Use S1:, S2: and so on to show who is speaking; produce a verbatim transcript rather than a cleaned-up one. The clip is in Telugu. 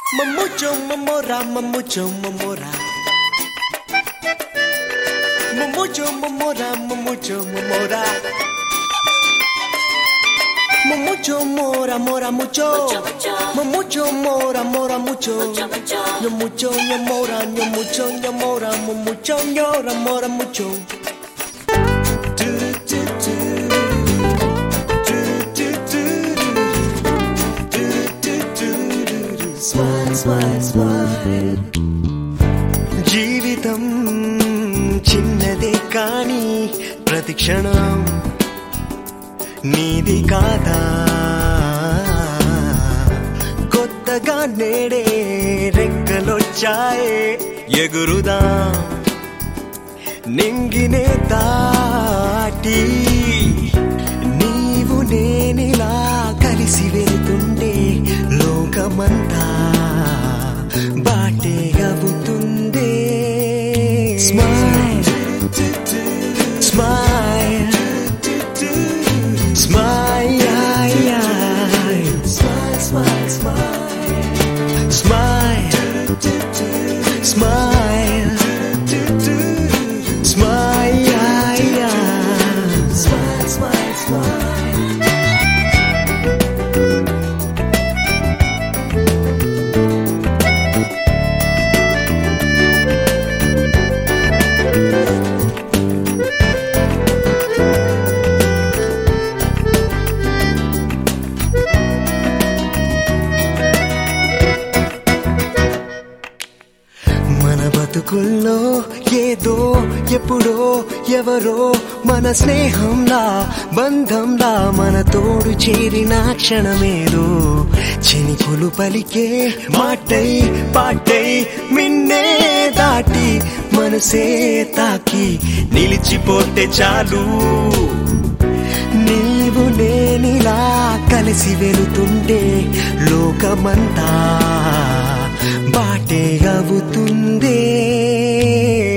S1: Mamucho mamora, mamucho mamora. Mamucho mamora, mamucho mamora. Mamucho mora, mora mucho. Mamucho mora, mora mucho. Yo mucho, yo mora, yo mucho, yo mora, mucho, llora, mora mucho. Smile, smile, smile. జీవితం చిన్నదే కానీ ప్రతి క్షణం నీది కాదా కొత్తగా నేడే రెక్కలొచ్చాయే ఎగురుదా నింగినే దాటి నీవు నేనిలా కలిసి వెళ్తుండే లోకమంతా బాటే అవుతుందే smile smile smile smile smile smile smile smile smile smile smile smile బతుకుల్లో ఏదో ఎప్పుడో ఎవరో మన స్నేహంలా బంధంలా మన తోడు చేరిన క్షణమేదో చినుకులు పలికే మాటై పాటై మిన్నే దాటి మనసే తాకి నిలిచిపోతే చాలు నీవు నేనిలా కలిసి వెళుతుంటే లోకమంతా బాటే అవుతుందే